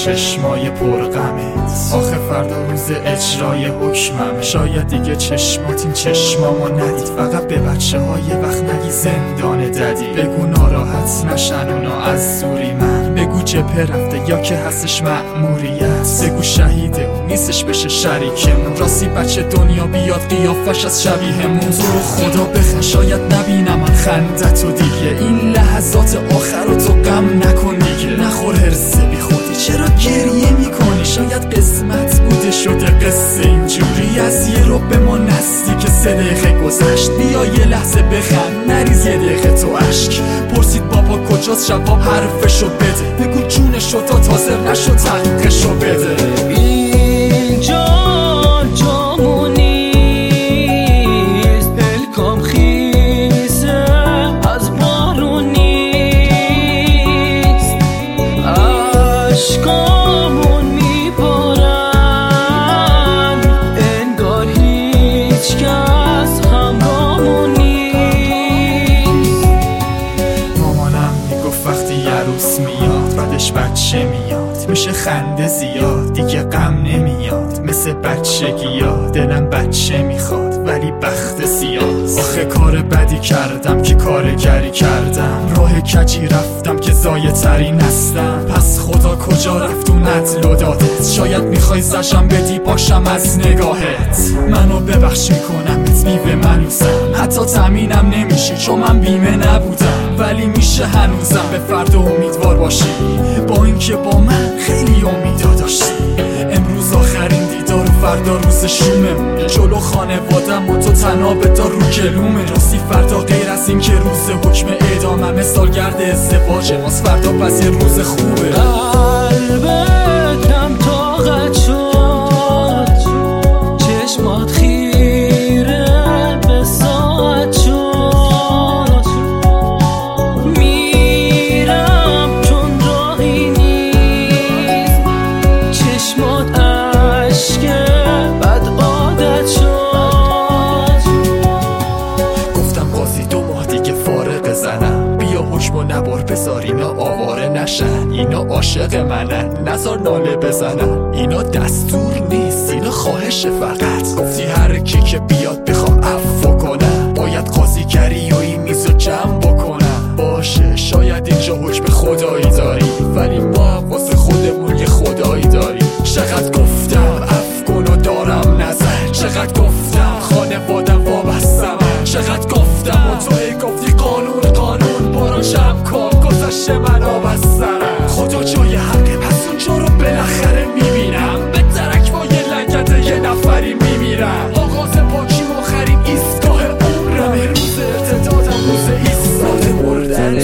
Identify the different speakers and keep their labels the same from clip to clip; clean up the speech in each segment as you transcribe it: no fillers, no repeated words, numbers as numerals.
Speaker 1: چشمای پرغمت. آخه فردا روز اجرای حکمم، شاید دیگه چشمات این چشمامو ندید. فقط به بچه های وقت نگی زندان ددی. بگو ناراحت نشن اونا از زوری من، بگو جبهه رفته یا که هستش مأموریت، بگو شهیده و نیستش بشه شریکمون. راستی بچه دنیا بیاد قیافش از شبیهمون. تو خدا بخن شاید نبینم من خندتو دیگه، این لحظات آخر رو تو غم نکن دیگه. نخور هرس بی خودی، چرا گریه میکنی؟ شاید قسمت بوده شده قصه اینجوری. از یه رو به ما نزدیک 3 دقیقه گذشت، بیا یه لحظه بخند نریز یه دقیقه تو عشق. پرسید بابا کجاست، جواب حرفشو بده، بگو جونشو تا تازه نشو تحقیقشو بده.
Speaker 2: اینجا جامون نیست، دلکام خیزه از بارون نیست، عشقامون میبارن انگار هیچ کس همراهمون نیست.
Speaker 1: مامانم میگفت وقتی عروس میاد بعدش بچه میاد، میشه خنده زیاد دیگه غم نمیاد. مثل بچگی ها دلم بچه میخواد ولی بخت سیاه. آخه کار بدی کردم که کارگری کردم، راه کجی رفتم که زایه ترین هستم. پس خدا کجا رفت اون عدل و دادت؟ شاید میخوای زشم بدی باشم از نگاهت. منو ببخش میکنمت بیوه منوسم، حتی تامینم نمیشی چون من بیمه نبودم. ولی میشه هنوزم به فردا امیدوار باشی، با اینکه با من خیلی امیدا داشتی. امروز آخرین دیدار و فردا روز شوممونه، جلو خانوادم و تو تنها بدار رو گلومه. راستی فردا غیر از این که روز حکم اعداممه، سالگرد ازدواج ماست فردا، پس یه روز خوبه.
Speaker 2: قلبت کم طاقت شد، چشمات خیره به ساعت شد، میرم چون راهی نیست، چشمات عشقه بد عادت شد.
Speaker 1: گفتم بازی 2 ماه دیگه فارغ زنم، بیا حکمو نبار بذار اینا آواره نشن. اینا عاشق منن نذار ناله بزنن، اینا دستور نیست اینا خواهش فقط. گفتی هر کی که بیاد بخوام عفو کنم، باید قاضیگری و این میزو جمع بکنم. باشه شاید اینجا حکم خدایی داری، ولی ما واسه خودمون یه خدایی داری. چقدر گفتم عفو کن و دارم نظر، چقدر گفتم خانوادم وابستم، چقدر گفتم و تو گفتی قانون قانون. برو جمع کن گذشته من آب از سرم، خدا جای حقه پس اونجا رو بالاخره میبینم. به درک با یه لگت یه نفری میمیرم. آغاز پاکیم آخرین ایستگاه عمرم، روز ارتدادم روز ایستاد مردنه.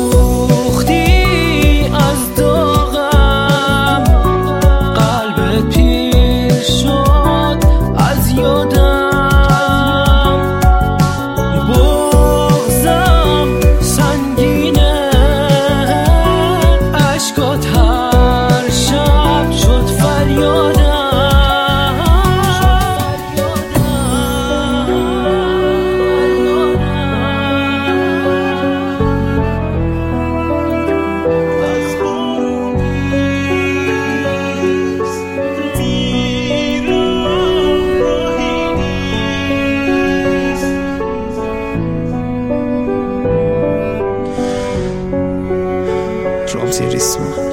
Speaker 2: سوختی از داغم، قلبت پیر شد از یادم، بغضم سنگینه، عشقات هر شب شد فریادم.
Speaker 1: رامزی ریسمان.